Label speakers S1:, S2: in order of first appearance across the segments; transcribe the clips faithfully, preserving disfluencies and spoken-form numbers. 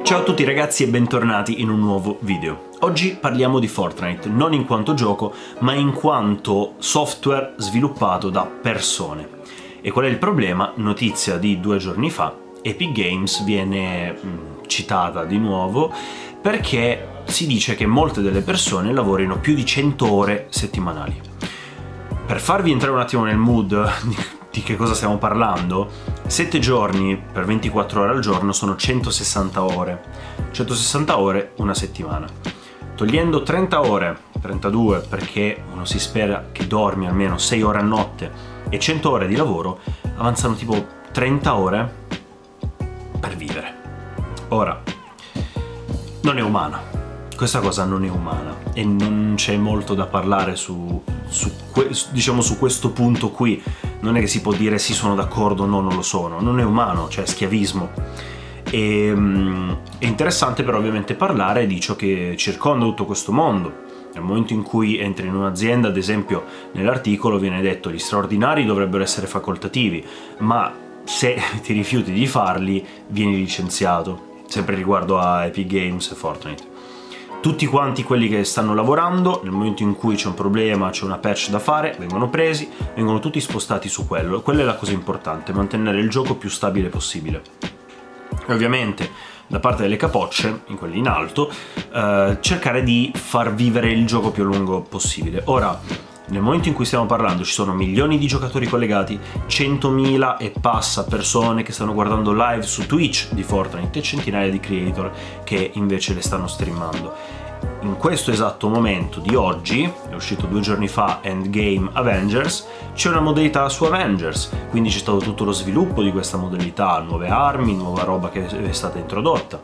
S1: Ciao a tutti ragazzi e bentornati in un nuovo video. Oggi parliamo di Fortnite, non in quanto gioco, ma in quanto software sviluppato da persone. E qual è il problema? Notizia di due giorni fa, Epic Games viene mh, citata di nuovo perché si dice che molte delle persone lavorino più di cento ore settimanali. Per farvi entrare un attimo nel mood di che cosa stiamo parlando, sette giorni per ventiquattro ore al giorno sono centosessanta ore. centosessanta ore una settimana. Togliendo trenta ore, trentadue perché uno si spera che dormi almeno sei ore a notte e cento ore di lavoro, avanzano tipo trenta ore per vivere. Ora, non è umana. Questa cosa non è umana e non c'è molto da parlare su, su, diciamo, su questo punto qui. Non è che si può dire sì, sono d'accordo, no, non lo sono. Non è umano, cioè è schiavismo. E, um, è interessante però ovviamente parlare di ciò che circonda tutto questo mondo. Nel momento in cui entri in un'azienda, ad esempio nell'articolo viene detto gli straordinari dovrebbero essere facoltativi, ma se ti rifiuti di farli vieni licenziato, sempre riguardo a Epic Games e Fortnite. Tutti quanti quelli che stanno lavorando, nel momento in cui c'è un problema, c'è una patch da fare, vengono presi, vengono tutti spostati su quello. Quella è la cosa importante, mantenere il gioco più stabile possibile. E ovviamente, da parte delle capocce, in quelli in alto, eh, cercare di far vivere il gioco più a lungo possibile. Ora, nel momento in cui stiamo parlando ci sono milioni di giocatori collegati, centomila e passa persone che stanno guardando live su Twitch di Fortnite e centinaia di creator che invece le stanno streamando. In questo esatto momento di oggi, è uscito due giorni fa Endgame Avengers, c'è una modalità su Avengers, quindi c'è stato tutto lo sviluppo di questa modalità, nuove armi, nuova roba che è stata introdotta.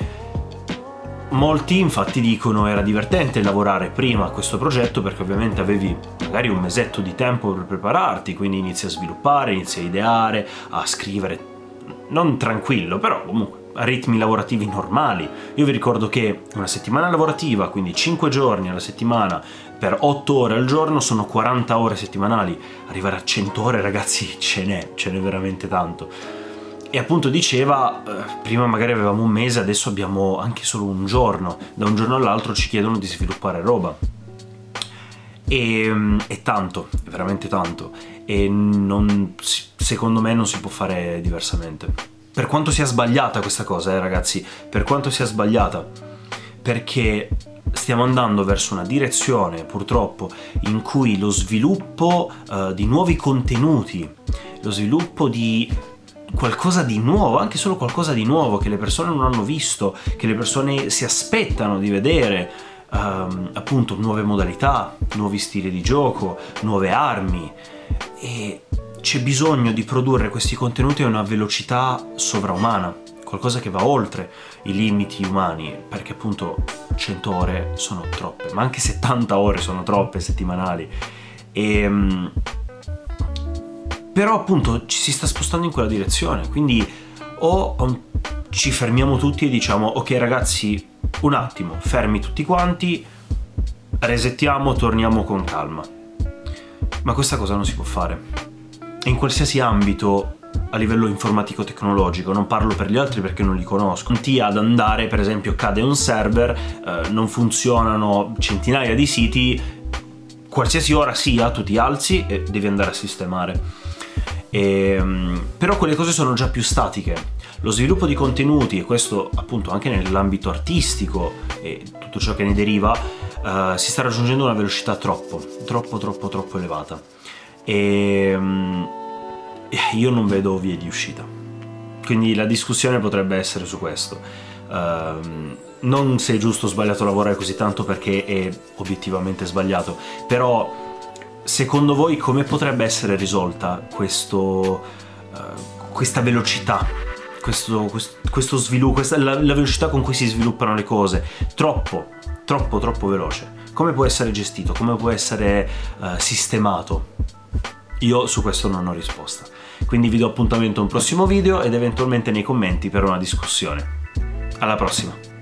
S1: Molti infatti dicono era divertente lavorare prima a questo progetto perché ovviamente avevi magari un mesetto di tempo per prepararti, quindi inizi a sviluppare, inizi a ideare, a scrivere, non tranquillo, però comunque a ritmi lavorativi normali. Io vi ricordo che una settimana lavorativa, quindi cinque giorni alla settimana per otto ore al giorno sono quaranta ore settimanali. Arrivare a cento ore ragazzi ce n'è, ce n'è veramente tanto. E appunto diceva, eh, prima magari avevamo un mese, adesso abbiamo anche solo un giorno. Da un giorno all'altro ci chiedono di sviluppare roba. E è tanto, è veramente tanto. E non, secondo me non si può fare diversamente. Per quanto sia sbagliata questa cosa, eh ragazzi, per quanto sia sbagliata. Perché stiamo andando verso una direzione, purtroppo, in cui lo sviluppo uh, di nuovi contenuti, lo sviluppo di qualcosa di nuovo, anche solo qualcosa di nuovo che le persone non hanno visto, che le persone si aspettano di vedere, um, appunto nuove modalità, nuovi stili di gioco, nuove armi, e c'è bisogno di produrre questi contenuti a una velocità sovraumana, qualcosa che va oltre i limiti umani, perché appunto cento ore sono troppe, ma anche settanta ore sono troppe settimanali. E um, però appunto ci si sta spostando in quella direzione, quindi o ci fermiamo tutti e diciamo ok ragazzi, un attimo, fermi tutti quanti, resettiamo, torniamo con calma. Ma questa cosa non si può fare. In qualsiasi ambito a livello informatico-tecnologico, non parlo per gli altri perché non li conosco, ti ad andare, per esempio cade un server, eh, non funzionano centinaia di siti, qualsiasi ora sia tu ti alzi e devi andare a sistemare. E, però quelle cose sono già più statiche. Lo sviluppo di contenuti, e questo appunto anche nell'ambito artistico e tutto ciò che ne deriva, uh, si sta raggiungendo una velocità troppo, troppo, troppo, troppo elevata. E um, io non vedo vie di uscita. Quindi la discussione potrebbe essere su questo. Uh, non se è giusto o sbagliato lavorare così tanto, perché è obiettivamente sbagliato, però secondo voi come potrebbe essere risolta questo, uh, questa velocità, questo, questo, questo sviluppo, questa, la, la velocità con cui si sviluppano le cose? Troppo, troppo, troppo veloce. Come può essere gestito? Come può essere uh, sistemato? Io su questo non ho risposta. Quindi vi do appuntamento a un prossimo video ed eventualmente nei commenti per una discussione. Alla prossima!